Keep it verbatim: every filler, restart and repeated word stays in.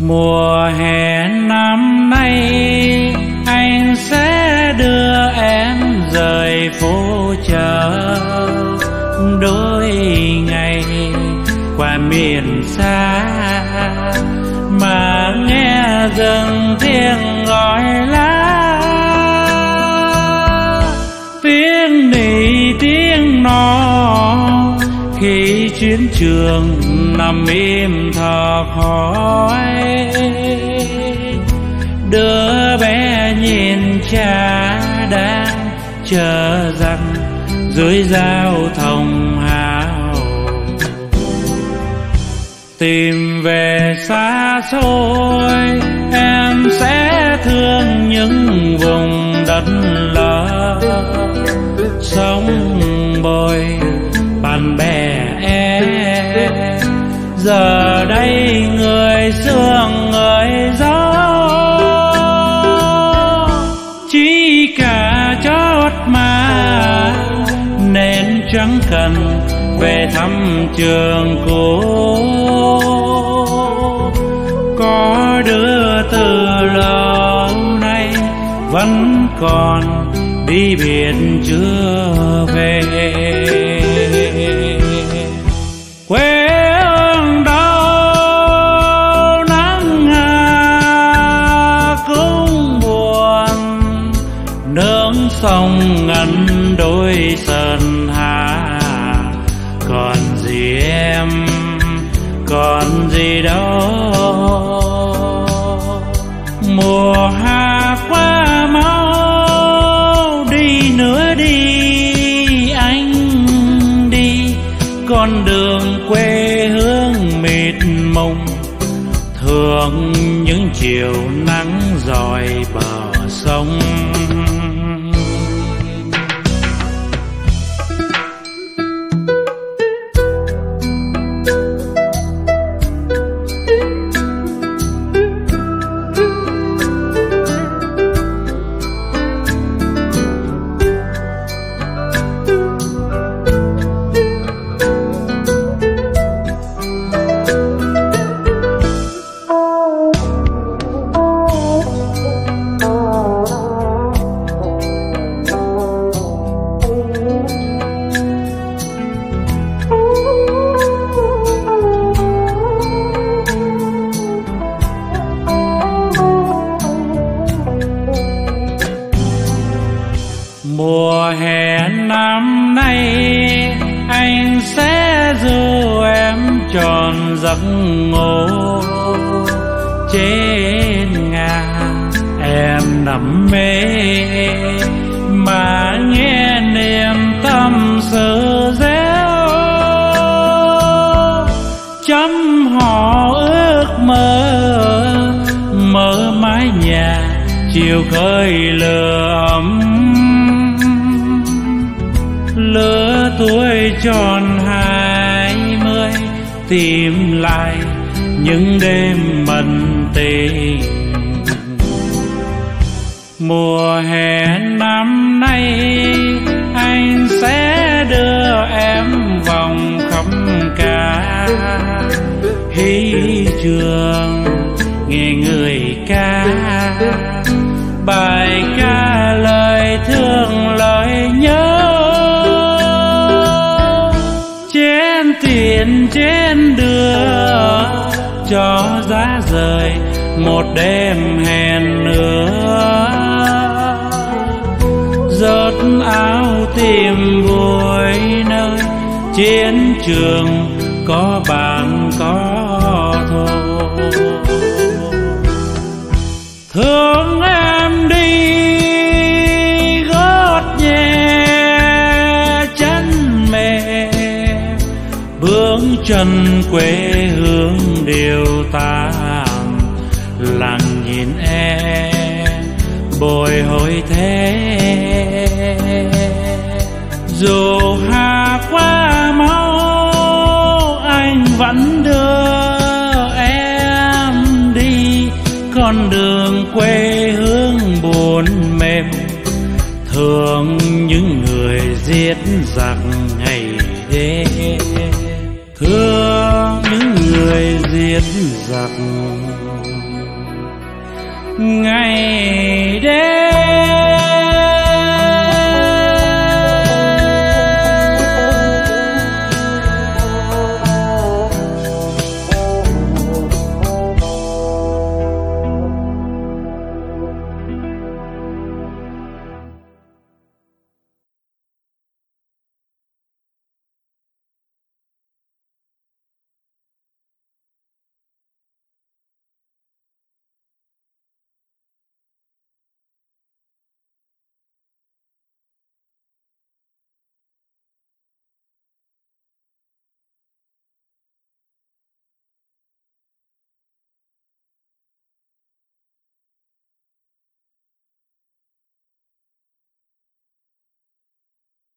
Mùa hè năm nay anh sẽ đưa em rời phố chợ, đôi ngày qua miền xa mà nghe dần tiếng gọi lá, tiếng nỉ tiếng nọ khi chiến trường nằm im thở khói. Đứa bé nhìn cha đang chờ rằng dưới giao thông hào, tìm về xa xôi em sẽ thương những vùng đất lỡ, sông bồi bạn bè em giờ đây người sương người gió, chỉ cả chót mà nên chẳng cần về thăm trường cũ. Có đứa từ lâu nay vẫn còn đi biển chưa về. Quê hương đâu nắng hà cũng buồn, nước sông ngăn đôi sơn hà. Còn gì em, còn gì đâu, mùa hạ qua mau đi nữa đi anh đi, con đường quê hương mịt mùng thường những chiều nắng dọi bờ sông. Mùa hè năm nay anh sẽ du em tròn giấc ngủ, trên ngàn em nằm mê mà nghe niềm tâm sự réo, chấm họ ước mơ mơ mái nhà chiều khơi lửa ấm. Lứa tuổi tròn hai mươi tìm lại những đêm mặn tình. Mùa hè năm nay anh sẽ đưa em vòng khắp cả hy trường, nghe người ca bài ca lời thương lời nhớ. Trên tiền trên đưa cho giá rời một đêm hẹn nữa, giọt áo tìm vui nơi chiến trường có bạn có thù. Thương em đi gót nhẹ chân mềm, bước chân quê hương đều tàn, lặng nhìn em bồi hồi thế. Dù hạ qua máu anh vẫn đưa em đi, con đường quê hương buồn mềm thương những người giết giặc ngày đêm, thương những người giết giặc. ngày